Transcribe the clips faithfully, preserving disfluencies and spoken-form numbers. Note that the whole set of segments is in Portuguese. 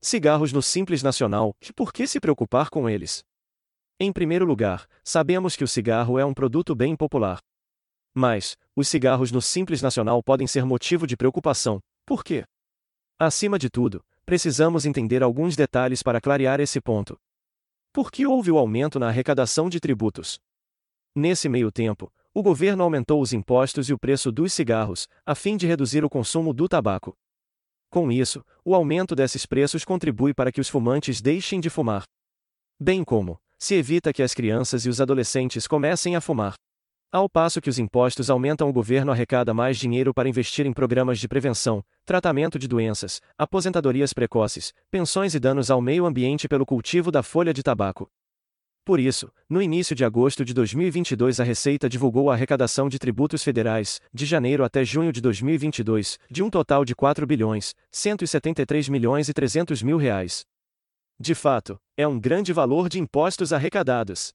Cigarros no Simples Nacional, e por que se preocupar com eles? Em primeiro lugar, sabemos que o cigarro é um produto bem popular. Mas, os cigarros no Simples Nacional podem ser motivo de preocupação. Por quê? Acima de tudo, precisamos entender alguns detalhes para clarear esse ponto. Por que houve o aumento na arrecadação de tributos? Nesse meio tempo, o governo aumentou os impostos e o preço dos cigarros, a fim de reduzir o consumo do tabaco. Com isso, o aumento desses preços contribui para que os fumantes deixem de fumar. Bem como, se evita que as crianças e os adolescentes comecem a fumar. Ao passo que os impostos aumentam, o governo arrecada mais dinheiro para investir em programas de prevenção, tratamento de doenças, aposentadorias precoces, pensões e danos ao meio ambiente pelo cultivo da folha de tabaco. Por isso, no início de agosto de dois mil e vinte e dois, a Receita divulgou a arrecadação de tributos federais, de janeiro até junho de dois mil e vinte e dois, de um total de quatro bilhões, cento e setenta e três milhões e trezentos mil reais. De fato, é um grande valor de impostos arrecadados.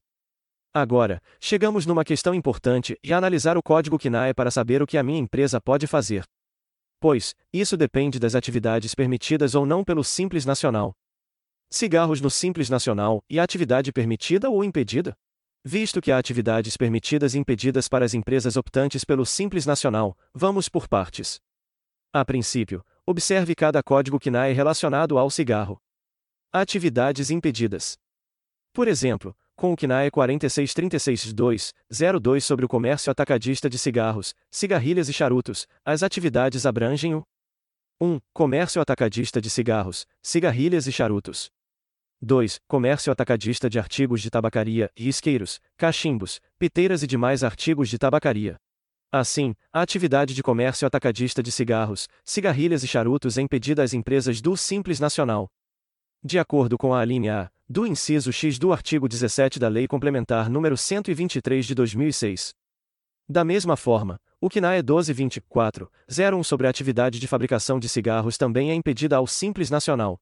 Agora, chegamos numa questão importante, e analisar o código C N A E para saber o que a minha empresa pode fazer. Pois, isso depende das atividades permitidas ou não pelo Simples Nacional. Cigarros no Simples Nacional, e a atividade permitida ou impedida? Visto que há atividades permitidas e impedidas para as empresas optantes pelo Simples Nacional, vamos por partes. A princípio, observe cada código C N A E relacionado ao cigarro. Atividades impedidas. Por exemplo, com o C N A E quatro seis três seis dois zero dois sobre o comércio atacadista de cigarros, cigarrilhas e charutos, as atividades abrangem o um. Comércio atacadista de cigarros, cigarrilhas e charutos. dois. Comércio atacadista de artigos de tabacaria, isqueiros, cachimbos, piteiras e demais artigos de tabacaria. Assim, a atividade de comércio atacadista de cigarros, cigarrilhas e charutos é impedida às empresas do Simples Nacional. De acordo com a alínea A, do inciso X do artigo dezessete da Lei Complementar número cento e vinte e três de dois mil e seis. Da mesma forma, o C N A E doze vinte e quatro zero um sobre a atividade de fabricação de cigarros também é impedida ao Simples Nacional.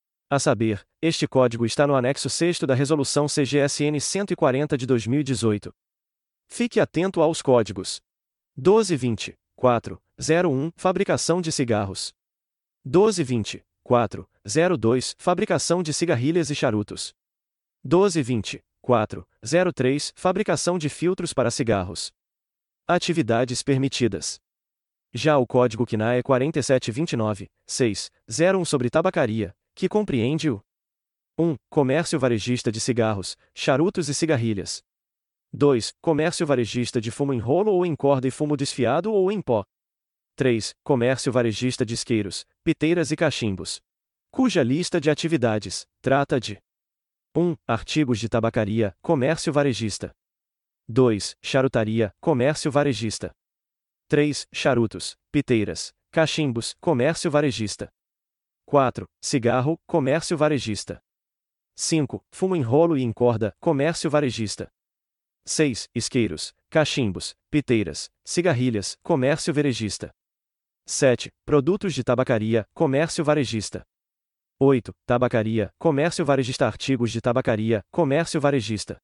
A saber, este código está no anexo sexto da Resolução C G S N cento e quarenta de dois mil e dezoito. Fique atento aos códigos. doze vinte e quatro zero um Fabricação de cigarros. doze vinte e quatro zero dois Fabricação de cigarrilhas e charutos. doze vinte e quatro zero três Fabricação de filtros para cigarros. Atividades permitidas. Já o código C N A E quatro sete dois nove seis zero um sobre tabacaria, que compreende o um. Comércio varejista de cigarros, charutos e cigarrilhas. dois. Comércio varejista de fumo em rolo ou em corda e fumo desfiado ou em pó. três. Comércio varejista de isqueiros, piteiras e cachimbos. Cuja lista de atividades trata de um. Artigos de tabacaria, comércio varejista. dois. Charutaria, comércio varejista. três. Charutos, piteiras, cachimbos, comércio varejista. quatro. Cigarro, comércio varejista. cinco. Fumo em rolo e em corda, comércio varejista. seis. Isqueiros, cachimbos, piteiras, cigarrilhas, comércio varejista. sete. Produtos de tabacaria, comércio varejista. oito. Tabacaria, comércio varejista. Artigos de tabacaria, comércio varejista.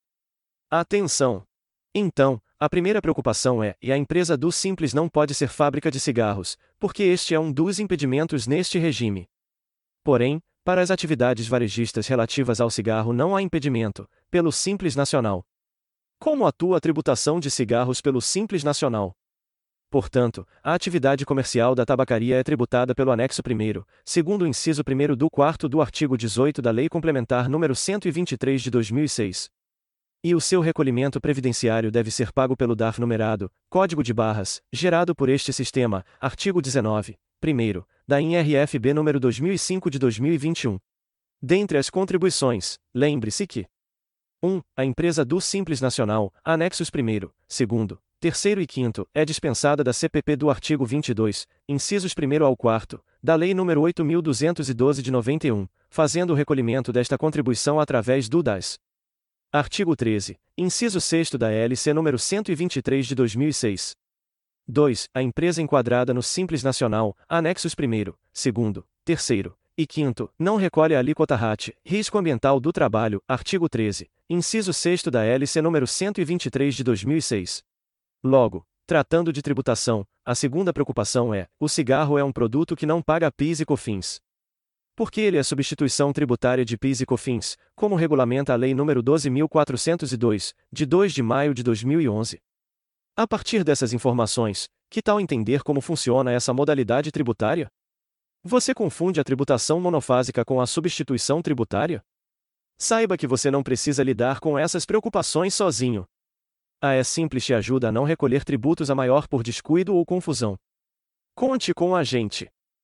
Atenção! Então, a primeira preocupação é, e a empresa do Simples não pode ser fábrica de cigarros, porque este é um dos impedimentos neste regime. Porém, para as atividades varejistas relativas ao cigarro não há impedimento, pelo Simples Nacional. Como atua a tributação de cigarros pelo Simples Nacional? Portanto, a atividade comercial da tabacaria é tributada pelo anexo primeiro, segundo o inciso primeiro do quarto do artigo dezoito da Lei Complementar número cento e vinte e três de dois mil e seis. E o seu recolhimento previdenciário deve ser pago pelo D A F numerado, código de barras, gerado por este sistema, artigo dezenove, primeiro, da I N R F B número dois mil e cinco de dois mil e vinte e um. Dentre as contribuições, lembre-se que um. A empresa do Simples Nacional, anexos primeiro, segundo, terceiro e quinto, é dispensada da C P P do artigo vinte e dois, incisos primeiro ao quarto, da Lei número oito mil duzentos e doze de noventa e um, fazendo o recolhimento desta contribuição através do D A S. Artigo treze, inciso sexto da L C número cento e vinte e três de dois mil e seis. dois. A empresa enquadrada no Simples Nacional, anexos primeiro, segundo, terceiro e quinto, não recolhe a alíquota R A T, risco ambiental do trabalho, artigo treze, inciso sexto da L C número cento e vinte e três de dois mil e seis. Logo, tratando de tributação, a segunda preocupação é, o cigarro é um produto que não paga PIS e COFINS. Porque ele é substituição tributária de PIS e COFINS, como regulamenta a Lei nº doze mil quatrocentos e dois, de dois de maio de dois mil e onze. A partir dessas informações, que tal entender como funciona essa modalidade tributária? Você confunde a tributação monofásica com a substituição tributária? Saiba que você não precisa lidar com essas preocupações sozinho. A E-Simples te ajuda a não recolher tributos a maior por descuido ou confusão. Conte com a gente.